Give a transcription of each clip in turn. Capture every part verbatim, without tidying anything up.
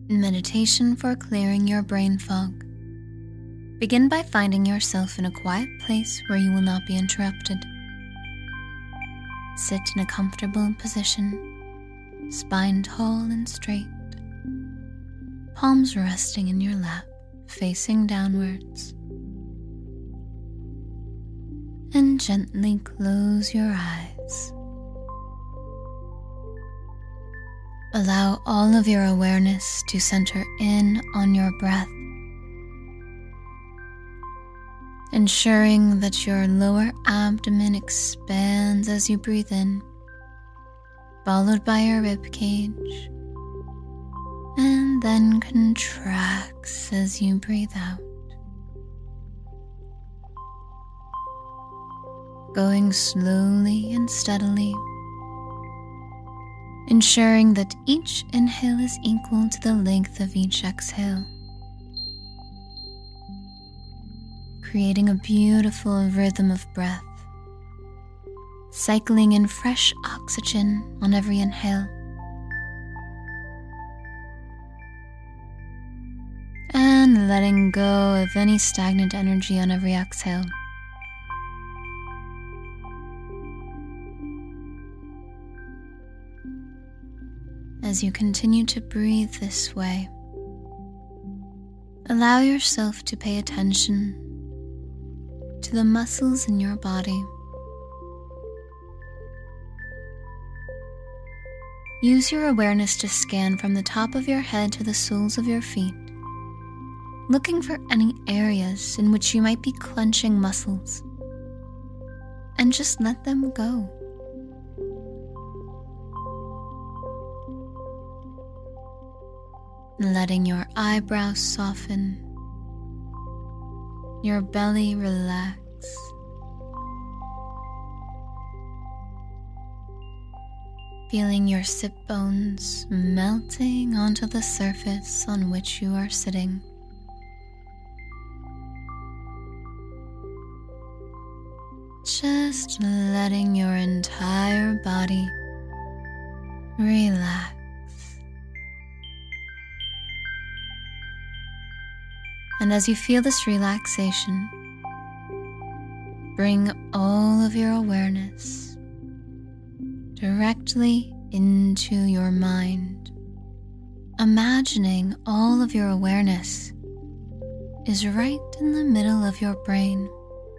Meditation for clearing your brain fog. Begin by finding yourself in a quiet place where you will not be interrupted. Sit in a comfortable position, spine tall and straight, palms resting in your lap, facing downwards. And gently close your eyes. Allow all of your awareness to center in on your breath, ensuring that your lower abdomen expands as you breathe in, followed by your rib cage, and then contracts as you breathe out. Going slowly and steadily, ensuring that each inhale is equal to the length of each exhale, creating a beautiful rhythm of breath, cycling in fresh oxygen on every inhale, and letting go of any stagnant energy on every exhale. As you continue to breathe this way, allow yourself to pay attention to the muscles in your body. Use your awareness to scan from the top of your head to the soles of your feet, looking for any areas in which you might be clenching muscles, and just let them go. Letting your eyebrows soften, your belly relax, feeling your sit bones melting onto the surface on which you are sitting. Just letting your entire body relax. And as you feel this relaxation, bring all of your awareness directly into your mind, imagining all of your awareness is right in the middle of your brain,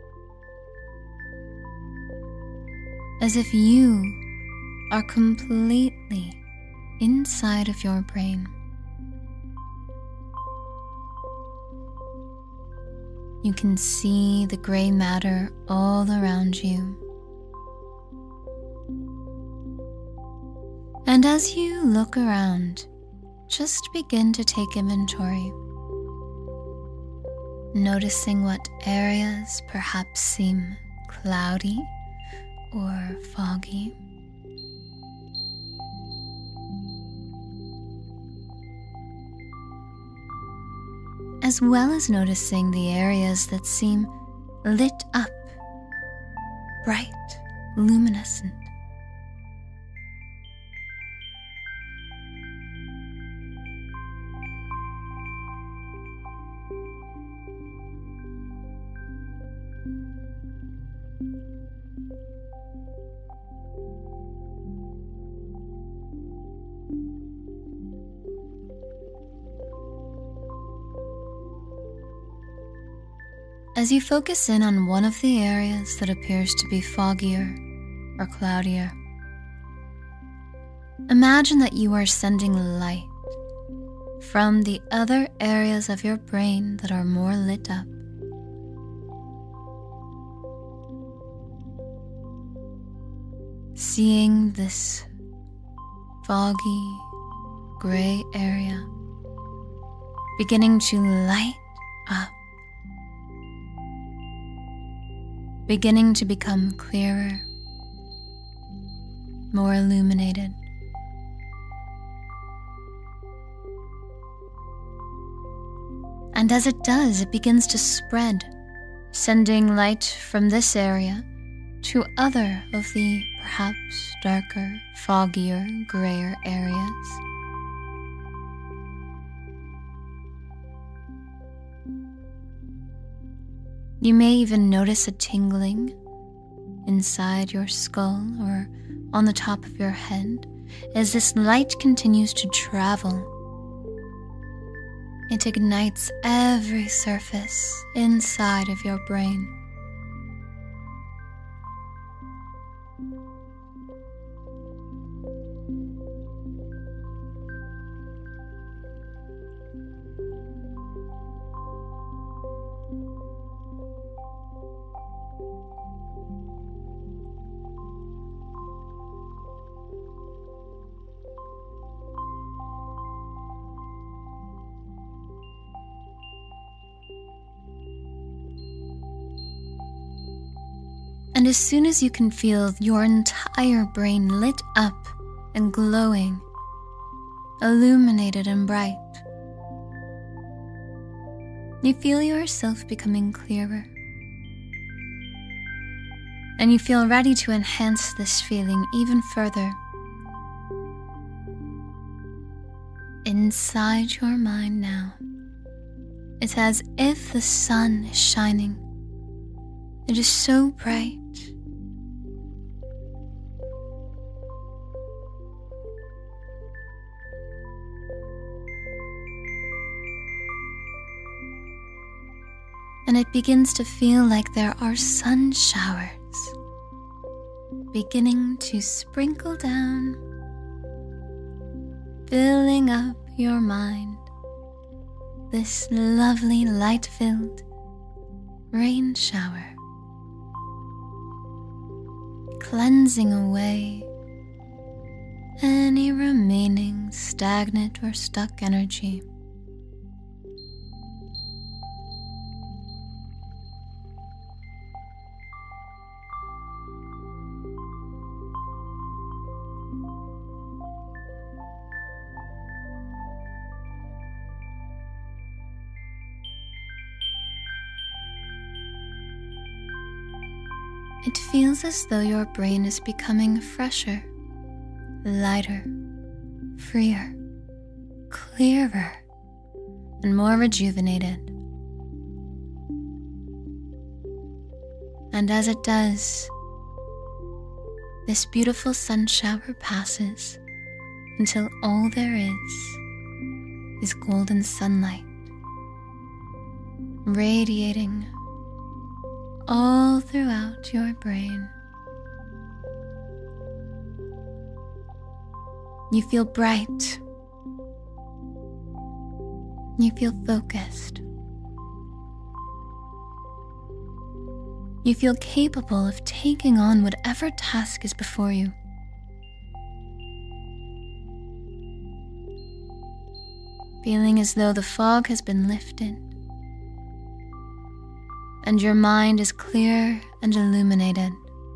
as if you are completely inside of your brain. You can see the gray matter all around you. And as you look around, just begin to take inventory, noticing what areas perhaps seem cloudy or foggy. As well as noticing the areas that seem lit up, bright, luminescent. As you focus in on one of the areas that appears to be foggier or cloudier, imagine that you are sending light from the other areas of your brain that are more lit up. Seeing this foggy, gray area beginning to light up, beginning to become clearer, more illuminated. And as it does, it begins to spread, sending light from this area to other of the perhaps darker, foggier, grayer areas. You may even notice a tingling inside your skull or on the top of your head as this light continues to travel. It ignites every surface inside of your brain. And as soon as you can feel your entire brain lit up and glowing, illuminated and bright, you feel yourself becoming clearer. And you feel ready to enhance this feeling even further. Inside your mind now, it's as if the sun is shining. It is so bright. And it begins to feel like there are sun showers beginning to sprinkle down, filling up your mind, this lovely light-filled rain shower, cleansing away any remaining stagnant or stuck energy. It feels as though your brain is becoming fresher, lighter, freer, clearer, and more rejuvenated. And as it does, this beautiful sun shower passes until all there is is golden sunlight, radiating all throughout your brain. You feel bright. You feel focused. You feel capable of taking on whatever task is before you. Feeling as though the fog has been lifted and your mind is clear and illuminated.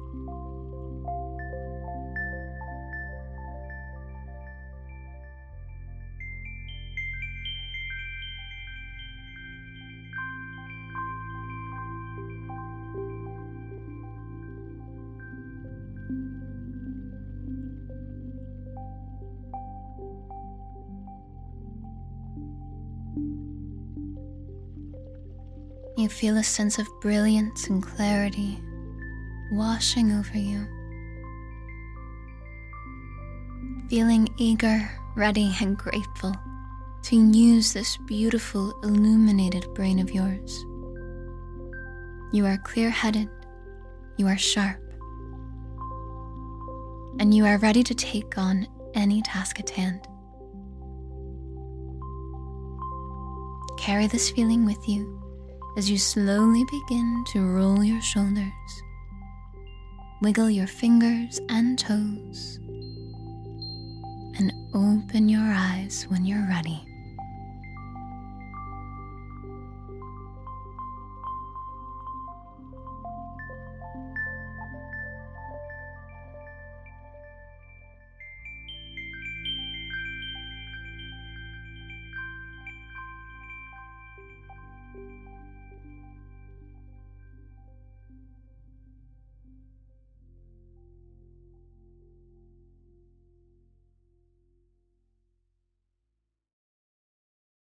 You feel a sense of brilliance and clarity washing over you. Feeling eager, ready, and grateful to use this beautiful illuminated brain of yours. You are clear-headed, you are sharp, and you are ready to take on any task at hand. Carry this feeling with you as you slowly begin to roll your shoulders, wiggle your fingers and toes, and open your eyes when you're ready.